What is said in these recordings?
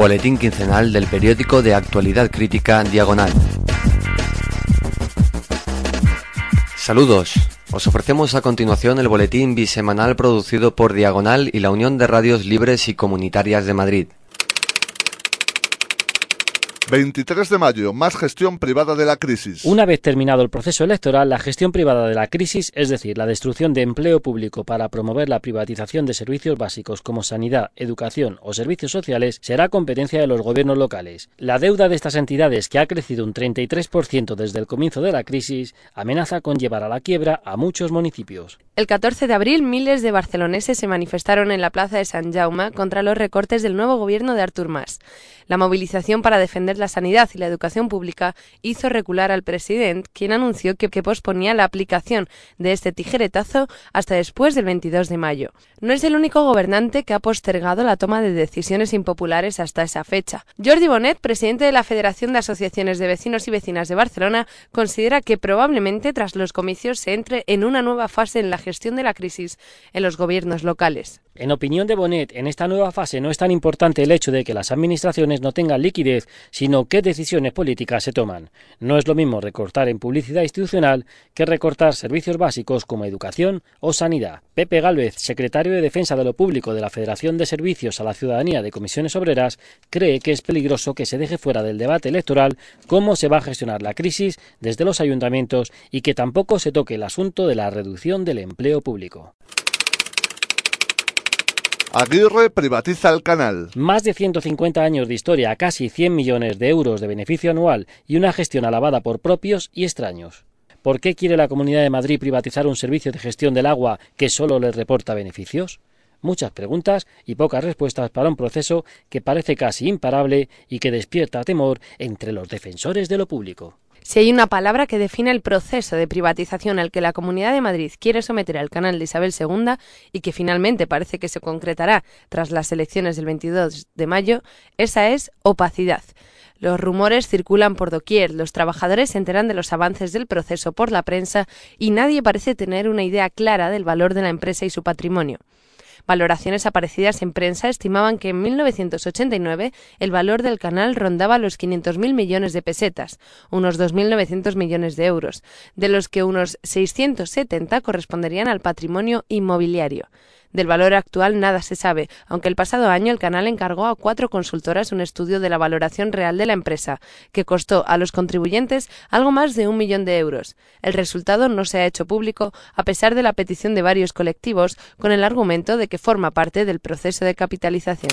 boletín quincenal del periódico de actualidad crítica Diagonal. Saludos, os ofrecemos a continuación el boletín bisemanal producido por Diagonal y la Unión de Radios Libres y Comunitarias de Madrid. 23 de mayo, más gestión privada de la crisis. Una vez terminado el proceso electoral, la gestión privada de la crisis, es decir, la destrucción de empleo público para promover la privatización de servicios básicos como sanidad, educación o servicios sociales, será competencia de los gobiernos locales. La deuda de estas entidades, que ha crecido un 33% desde el comienzo de la crisis, amenaza con llevar a la quiebra a muchos municipios. El 14 de abril, miles de barceloneses se manifestaron en la plaza de Sant Jaume contra los recortes del nuevo gobierno de Artur Mas. La movilización para defender la sanidad y la educación pública hizo recular al presidente, quien anunció que posponía la aplicación de este tijeretazo hasta después del 22 de mayo. No es el único gobernante que ha postergado la toma de decisiones impopulares hasta esa fecha. Jordi Bonet, presidente de la Federación de Asociaciones de Vecinos y Vecinas de Barcelona, considera que probablemente tras los comicios se entre en una nueva fase en la gestión de la crisis en los gobiernos locales. En opinión de Bonet, en esta nueva fase no es tan importante el hecho de que las administraciones no tengan liquidez, sino qué decisiones políticas se toman. No es lo mismo recortar en publicidad institucional que recortar servicios básicos como educación o sanidad. Pepe Gálvez, secretario de Defensa de lo Público de la Federación de Servicios a la Ciudadanía de Comisiones Obreras, cree que es peligroso que se deje fuera del debate electoral cómo se va a gestionar la crisis desde los ayuntamientos y que tampoco se toque el asunto de la reducción del empleo público. Aguirre privatiza el canal. Más de 150 años de historia, casi 100 millones de euros de beneficio anual y una gestión alabada por propios y extraños. ¿Por qué quiere la Comunidad de Madrid privatizar un servicio de gestión del agua que solo les reporta beneficios? Muchas preguntas y pocas respuestas para un proceso que parece casi imparable y que despierta temor entre los defensores de lo público. Si hay una palabra que define el proceso de privatización al que la Comunidad de Madrid quiere someter al canal de Isabel II y que finalmente parece que se concretará tras las elecciones del 22 de mayo, esa es opacidad. Los rumores circulan por doquier, los trabajadores se enteran de los avances del proceso por la prensa y nadie parece tener una idea clara del valor de la empresa y su patrimonio. Valoraciones aparecidas en prensa estimaban que en 1989 el valor del canal rondaba los 500.000 millones de pesetas, unos 2.900 millones de euros, de los que unos 670 corresponderían al patrimonio inmobiliario. Del valor actual nada se sabe, aunque el pasado año el canal encargó a 4 consultoras un estudio de la valoración real de la empresa, que costó a los contribuyentes algo más de 1 millón de euros. El resultado no se ha hecho público a pesar de la petición de varios colectivos, con el argumento de que forma parte del proceso de capitalización.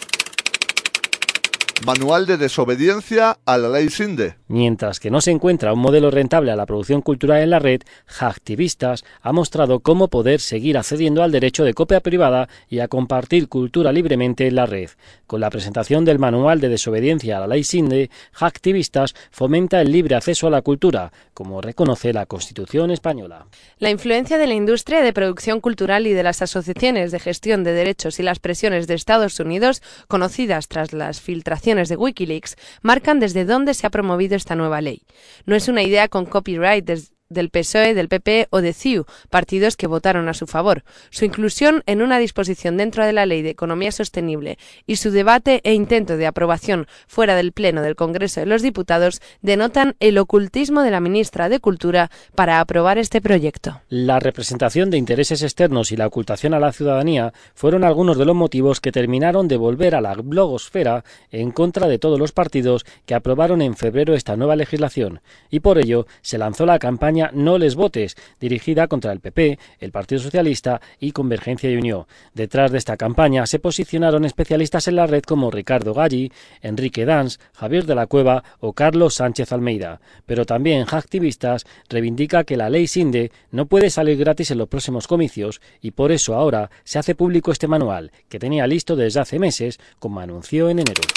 Manual de desobediencia a la ley Sinde. Mientras que no se encuentra un modelo rentable a la producción cultural en la red, Hacktivistas ha mostrado cómo poder seguir accediendo al derecho de copia privada y a compartir cultura libremente en la red. Con la presentación del Manual de desobediencia a la ley Sinde, Hacktivistas fomenta el libre acceso a la cultura, como reconoce la Constitución española. La influencia de la industria de producción cultural y de las asociaciones de gestión de derechos y las presiones de Estados Unidos, conocidas tras las filtraciones de Wikileaks, marcan desde dónde se ha promovido esta nueva ley. No es una idea con copyright del PSOE, del PP o de CiU, partidos que votaron a su favor. Su inclusión en una disposición dentro de la Ley de Economía Sostenible y su debate e intento de aprobación fuera del Pleno del Congreso de los Diputados denotan el ocultismo de la ministra de Cultura para aprobar este proyecto. La representación de intereses externos y la ocultación a la ciudadanía fueron algunos de los motivos que terminaron de volver a la blogosfera en contra de todos los partidos que aprobaron en febrero esta nueva legislación, y por ello se lanzó la campaña No les votes, dirigida contra el PP, el Partido Socialista y Convergencia y Unió. Detrás de esta campaña se posicionaron especialistas en la red como Ricardo Galli, Enrique Dans, Javier de la Cueva o Carlos Sánchez Almeida. Pero también Hacktivistas reivindica que la ley Sinde no puede salir gratis en los próximos comicios y por eso ahora se hace público este manual, que tenía listo desde hace meses, como anunció en enero.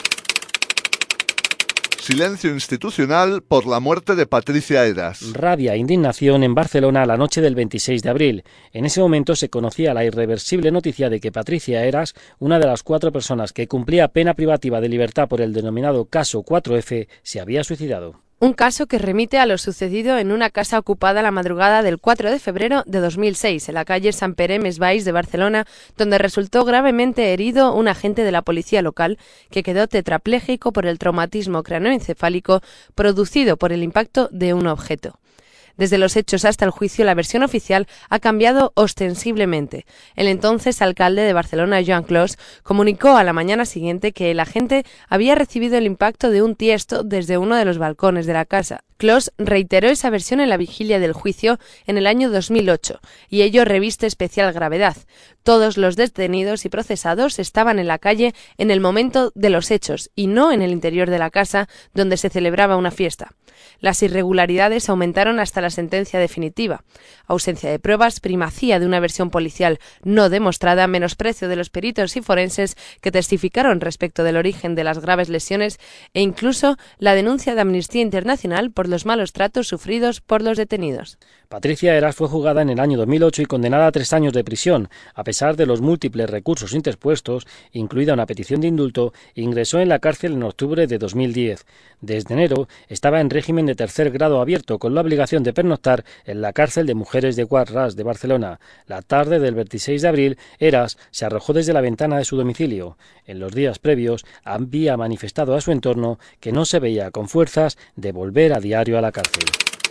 Silencio institucional por la muerte de Patricia Heras. Rabia e indignación en Barcelona la noche del 26 de abril. En ese momento se conocía la irreversible noticia de que Patricia Heras, una de las 4 personas que cumplía pena privativa de libertad por el denominado caso 4F, se había suicidado. Un caso que remite a lo sucedido en una casa ocupada la madrugada del 4 de febrero de 2006 en la calle Sant Pere Més Baix de Barcelona, donde resultó gravemente herido un agente de la policía local que quedó tetrapléjico por el traumatismo craneoencefálico producido por el impacto de un objeto. Desde los hechos hasta el juicio, la versión oficial ha cambiado ostensiblemente. El entonces alcalde de Barcelona, Joan Clos, comunicó a la mañana siguiente que el agente había recibido el impacto de un tiesto desde uno de los balcones de la casa. Clos reiteró esa versión en la vigilia del juicio en el año 2008, y ello reviste especial gravedad. Todos los detenidos y procesados estaban en la calle en el momento de los hechos y no en el interior de la casa donde se celebraba una fiesta. Las irregularidades aumentaron hasta la sentencia definitiva. Ausencia de pruebas, primacía de una versión policial no demostrada, menosprecio de los peritos y forenses que testificaron respecto del origen de las graves lesiones e incluso la denuncia de Amnistía Internacional por los malos tratos sufridos por los detenidos. Patricia Heras fue juzgada en el año 2008 y condenada a 3 años de prisión. A pesar de los múltiples recursos interpuestos, incluida una petición de indulto, ingresó en la cárcel en octubre de 2010. Desde enero estaba en régimen de tercer grado abierto, con la obligación de pernoctar en la cárcel de mujeres de Guadras de Barcelona. La tarde del 26 de abril, Heras se arrojó desde la ventana de su domicilio. En los días previos había manifestado a su entorno que no se veía con fuerzas de volver a diario a la cárcel.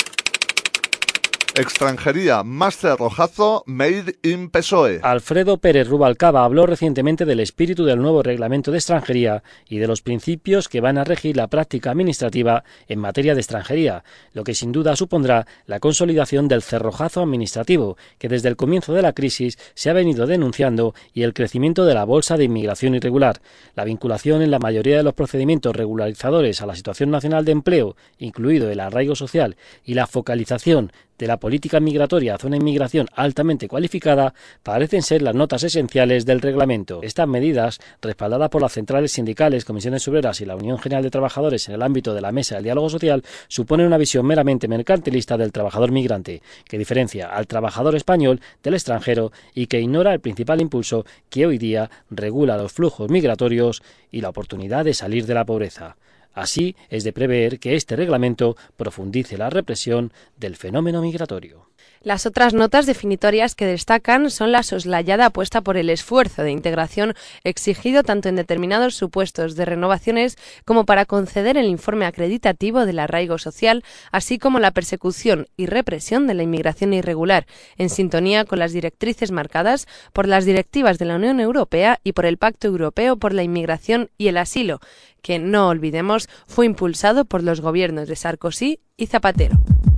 Extranjería, más cerrojazo, made in PSOE. Alfredo Pérez Rubalcaba habló recientemente del espíritu del nuevo reglamento de extranjería y de los principios que van a regir la práctica administrativa en materia de extranjería, lo que sin duda supondrá la consolidación del cerrojazo administrativo que desde el comienzo de la crisis se ha venido denunciando y el crecimiento de la bolsa de inmigración irregular. La vinculación en la mayoría de los procedimientos regularizadores a la situación nacional de empleo, incluido el arraigo social, y la focalización de la política migratoria hacia una inmigración altamente cualificada parecen ser las notas esenciales del reglamento. Estas medidas, respaldadas por las centrales sindicales, comisiones obreras y la Unión General de Trabajadores en el ámbito de la mesa del diálogo social, suponen una visión meramente mercantilista del trabajador migrante, que diferencia al trabajador español del extranjero y que ignora el principal impulso que hoy día regula los flujos migratorios y la oportunidad de salir de la pobreza. Así es de prever que este reglamento profundice la represión del fenómeno migratorio. Las otras notas definitorias que destacan son la soslayada apuesta por el esfuerzo de integración exigido tanto en determinados supuestos de renovaciones como para conceder el informe acreditativo del arraigo social, así como la persecución y represión de la inmigración irregular, en sintonía con las directrices marcadas por las directivas de la Unión Europea y por el Pacto Europeo por la Inmigración y el Asilo, que, no olvidemos, fue impulsado por los gobiernos de Sarkozy y Zapatero.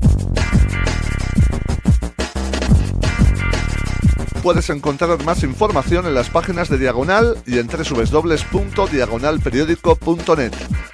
Puedes encontrar más información en las páginas de Diagonal y en www.diagonalperiódico.net.